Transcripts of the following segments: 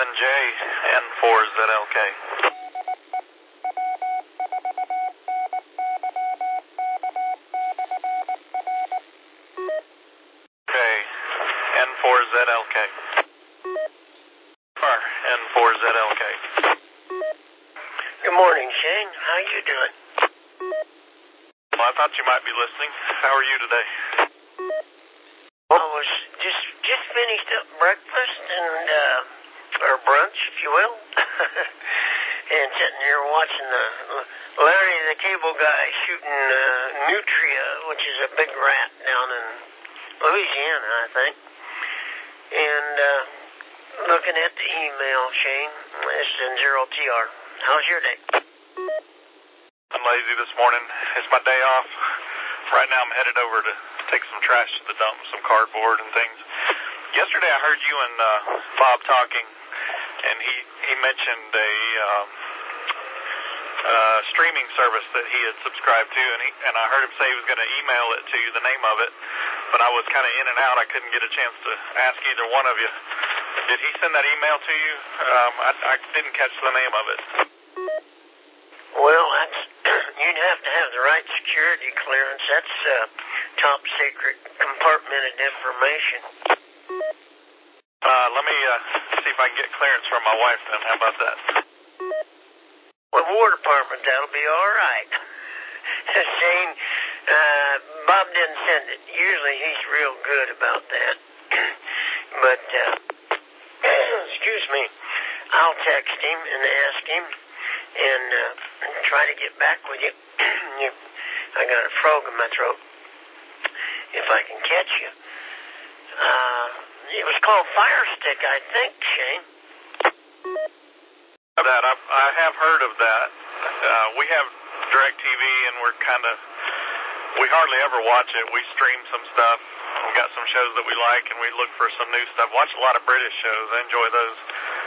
7J N4ZLK. Okay, N4ZLK. N4ZLK. Good morning, Shane. How you doing? Well, I thought you might be listening. How are you today? I was just finished up breakfast and or brunch, if you will, and sitting here watching Larry the Cable Guy shooting nutria, which is a big rat down in Louisiana, I think, and looking at the email, Shane. It's in 0TR. How's your day? I'm lazy this morning. It's my day off. Right now I'm headed over to take some trash to the dump, some cardboard and things. Yesterday I heard you and Bob talking, and he mentioned a streaming service that he had subscribed to, and I heard him say he was going to email it to you, the name of it, but I was kind of in and out. I couldn't get a chance to ask either one of you. Did he send that email to you? I didn't catch the name of it. Well, you'd have to have the right security clearance. That's top secret compartmented information. Let me see if I can get clearance from my wife then. How about that? Well, War Department, that'll be all right. Shane, Bob didn't send it. Usually he's real good about that. But, excuse me, I'll text him and ask him and try to get back with you. I got a frog in my throat. If I can catch you. It was called Fire Stick, I think, Shane. That I have heard of that. We have DirecTV, and we hardly ever watch it. We stream some stuff. We got some shows that we like, and we look for some new stuff. Watch a lot of British shows. I enjoy those.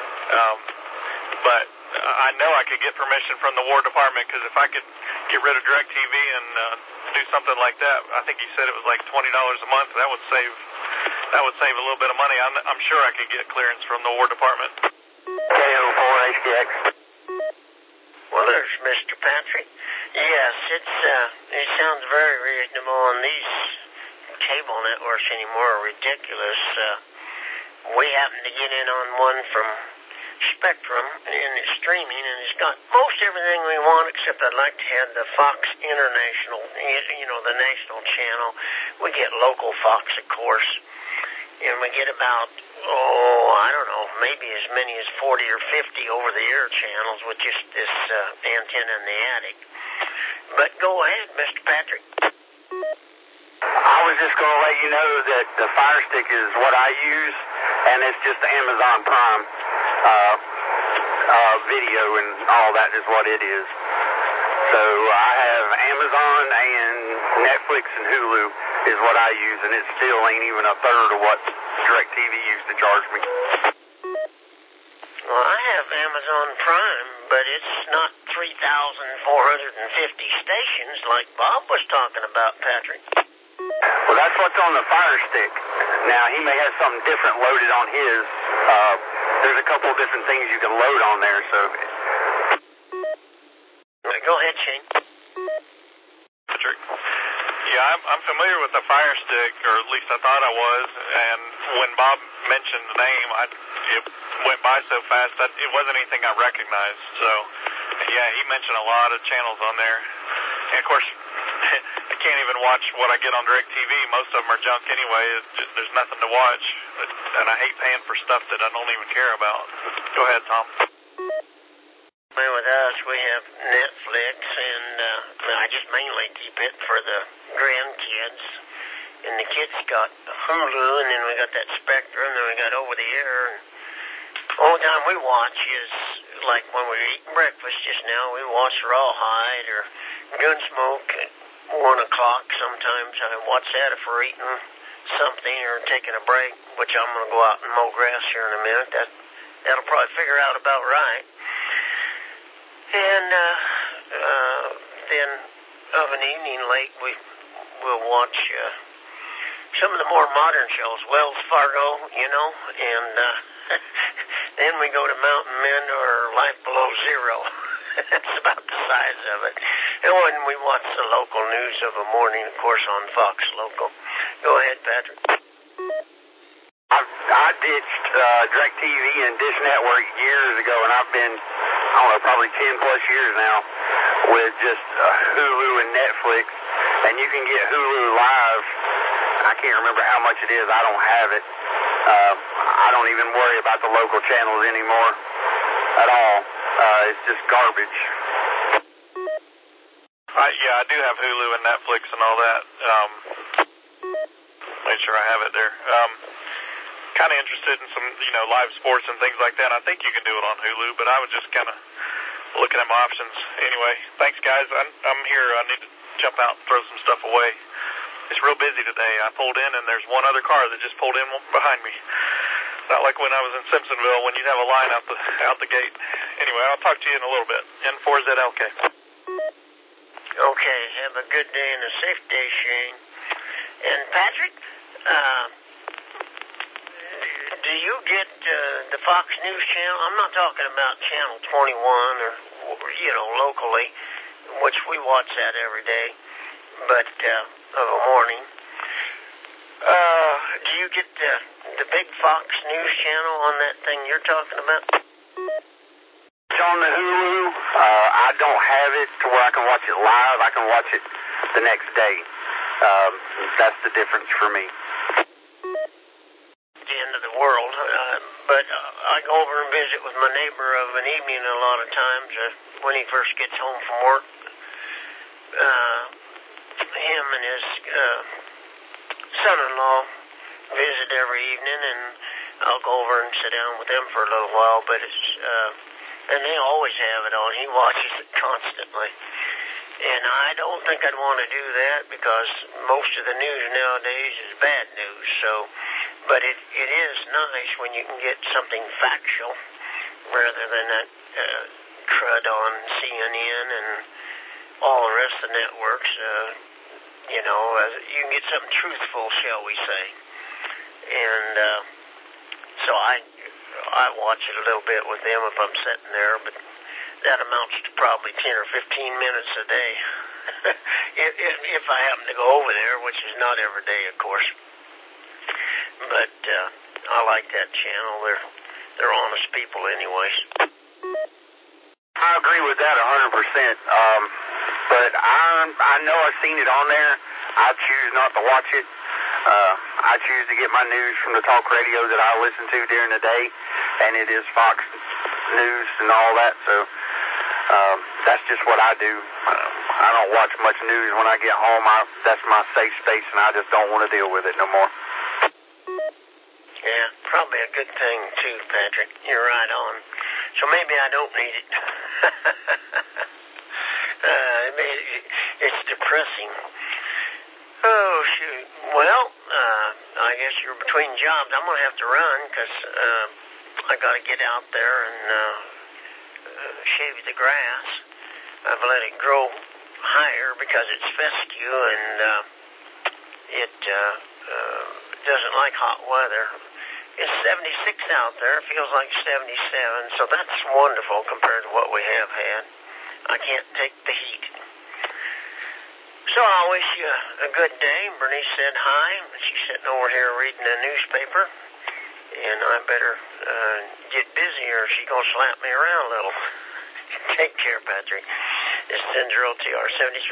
But I know I could get permission from the War Department, because if I could get rid of DirecTV and do something like that, I think he said it was like $20 a month. That would save a little bit of money. I'm sure I could get clearance from the War Department. KO4HDX. Well, there's Mr. Patrick. Yes, it sounds very reasonable, and these cable networks anymore are ridiculous. We happen to get in on one from Spectrum, and it's streaming, and it's got most everything we want, except I'd like to have the Fox International, the national channel. We get local Fox, of course, and we get about, I don't know, maybe as many as 40 or 50 over-the-air channels with just this antenna in the attic. But go ahead, Mr. Patrick. I was just going to let you know that the Fire Stick is what I use, and it's just Amazon Prime video and all that is what it is. So I have Amazon and Netflix and Hulu is what I use, and it still ain't even a third of what DirecTV used to charge me. Well, I have Amazon Prime, but it's not 3,450 stations like Bob was talking about, Patrick. Well, that's what's on the Fire Stick. Now, he may have something different loaded on his. There's a couple of different things you can load on there, so... Go ahead, Shane. Patrick. Yeah, I'm familiar with the Fire Stick, or at least I thought I was, and when Bob mentioned the name, it went by so fast that it wasn't anything I recognized. So, yeah, he mentioned a lot of channels on there. And, of course, I can't even watch what I get on DirecTV. Most of them are junk anyway. There's nothing to watch. And I hate paying for stuff that I don't even care about. Go ahead, Tom. With us, we have Netflix, and I just mainly keep it for the grandkids. And the kids got Hulu, and then we got that Spectrum, and then we got over the air. And all the time we watch is like when we were eating breakfast just now, we watch Rawhide or Gunsmoke at 1 o'clock. Sometimes I watch that if we're eating something or taking a break, which I'm going to go out and mow grass here in a minute. That'll probably figure out about right. And then of an evening late, we'll watch some of the more modern shows, Wells Fargo, and Then we go to Mountain Men or Life Below Zero. That's about the size of it. And when we watch the local news of a morning, of course, on Fox Local. Go ahead, Patrick. I ditched DirecTV and Dish Network years ago, and I've been, I don't know, probably 10 plus years now with just Hulu and Netflix. And you can get Hulu Live. I can't remember how much it is. I don't have it. I don't even worry about the local channels anymore at all. It's just garbage. Yeah, I do have Hulu and Netflix and all that. Make sure I have it there. Kind of interested in some, live sports and things like that. I think you can do it on Hulu, but I was just kind of looking at my options. Anyway, thanks, guys. I'm here. I need to jump out and throw some stuff away. It's real busy today. I pulled in, and there's one other car that just pulled in behind me. Not like when I was in Simpsonville when you'd have a line out the gate. Anyway, I'll talk to you in a little bit. N4ZLK. Okay, have a good day and a safe day, Shane. And Patrick, do you get the Fox News channel? I'm not talking about Channel 21 or locally, which we watch that every day, but of a morning. Do you get the big Fox News channel on that thing you're talking about? It's on the Hulu. I don't have it to where I can watch it live. I can watch it the next day. That's the difference for me. The end of the world. But I go over and visit with my neighbor of an evening a lot of times when he first gets home from work. Him and his son-in-law visit every evening, and I'll go over and sit down with them for a little while, but and they always have it on. He watches it constantly. And I don't think I'd want to do that because most of the news nowadays is bad news. But it is nice when you can get something factual rather than that crud on CNN and all the rest of the networks. You can get something truthful, shall we say. And so I watch it a little bit with them if I'm sitting there, but that amounts to probably 10 or 15 minutes a day if I happen to go over there, which is not every day, of course. But I like that channel. They're honest people anyways. I agree with that 100%. But I know I've seen it on there. I choose not to watch it. I choose to get my news from the talk radio that I listen to during the day, and it is Fox News and all that, so that's just what I do. I don't watch much news when I get home. That's my safe space, and I just don't want to deal with it no more. Yeah, probably a good thing, too, Patrick. You're right on. So maybe I don't need it. It's depressing. Oh, shoot. Well, I guess you're between jobs. I'm going to have to run because I got to get out there and shave the grass. I've let it grow higher because it's fescue and it doesn't like hot weather. It's 76 out there. It feels like 77, so that's wonderful compared to what we have had. I can't take the heat. So I wish you a good day. Bernice said hi. She's sitting over here reading a newspaper. And I better get busy or she's going to slap me around a little. Take care, Patrick. This is N0TR73.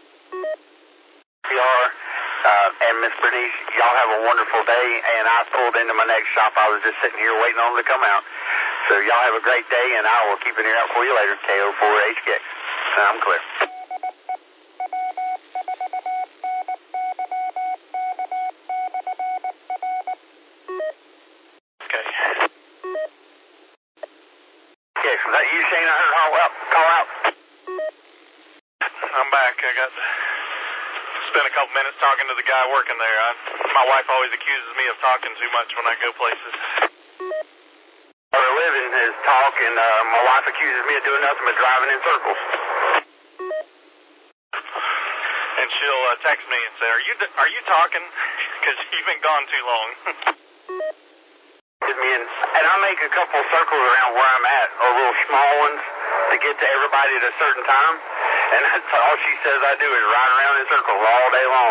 And Miss Bernice, y'all have a wonderful day. And I pulled into my next shop. I was just sitting here waiting on them to come out. So y'all have a great day, and I will keep an ear out for you later. KO4HKX. I'm clear. Is that you, Shane? I heard call out. I'm back. I got spent a couple minutes talking to the guy working there. My wife always accuses me of talking too much when I go places. Our living is talk, and my wife accuses me of doing nothing but driving in circles. And she'll text me and say, "Are you talking? Because you've been gone too long." me, and I make a couple circles around where I'm at, or little small ones, to get to everybody at a certain time. And that's all she says I do is ride around in circles all day long.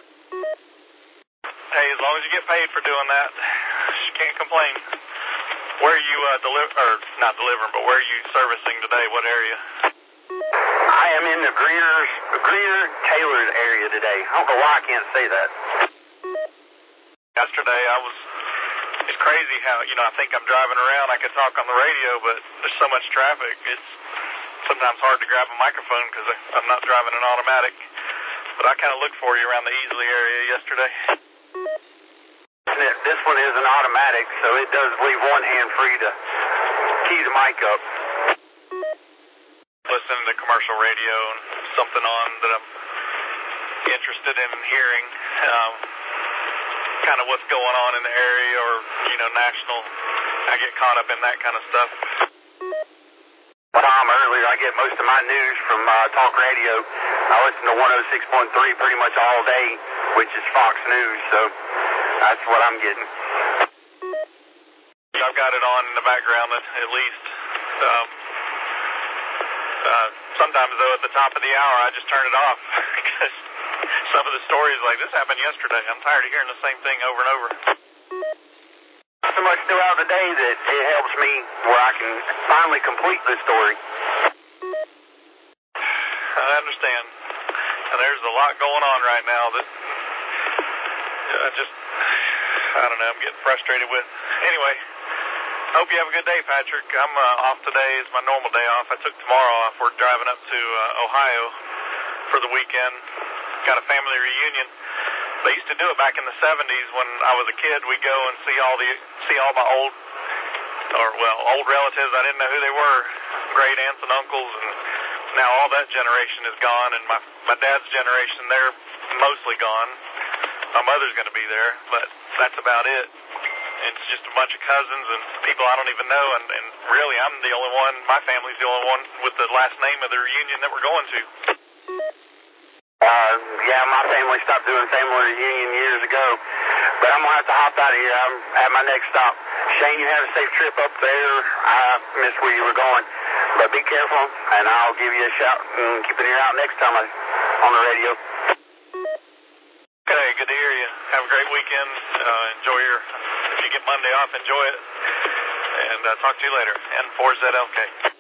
Hey, as long as you get paid for doing that, she can't complain. Where are you not delivering, but where are you servicing today? What area? I am in the Greer-Taylor area today. I don't know why I can't say that. Yesterday, it's crazy how, I think I'm driving around. I could talk on the radio, but there's so much traffic. It's sometimes hard to grab a microphone because I'm not driving an automatic. But I kind of looked for you around the Easley area yesterday. This one is an automatic, so it does leave one hand free to key the mic up. Listening to commercial radio and something on that I'm interested in hearing, kind of what's going on in the area or, national. I get caught up in that kind of stuff. Tom, earlier I get most of my news from talk radio. I listen to 106.3 pretty much all day, which is Fox News, so that's what I'm getting. I've got it on in the background at least. Sometimes, though, at the top of the hour, I just turn it off because some of the stories like this happened yesterday. I'm tired of hearing the same thing over and over. So much throughout the day that it helps me where I can finally complete the story. I understand. And there's a lot going on right now that I don't know, I'm getting frustrated with. Anyway, hope you have a good day, Patrick. I'm off today. It's my normal day off. I took tomorrow off. We're driving up to Ohio for the weekend. Got a family reunion. They used to do it back in the 70s when I was a kid. We'd go and see all my old relatives. I didn't know who they were. Great aunts and uncles, and now all that generation is gone, and my dad's generation, they're mostly gone. My mother's going to be there, but that's about it. It's just a bunch of cousins and people I don't even know, and really I'm the only one, my family's the only one with the last name of the reunion that we're going to. Yeah, my family stopped doing family reunion years ago, but I'm going to have to hop out of here. I'm at my next stop. Shane, you have a safe trip up there. I missed where you were going, but be careful, and I'll give you a shout and keep an ear out next time on the radio. Okay, good to hear you. Have a great weekend. If you get Monday off, enjoy it. And talk to you later. N4ZLK.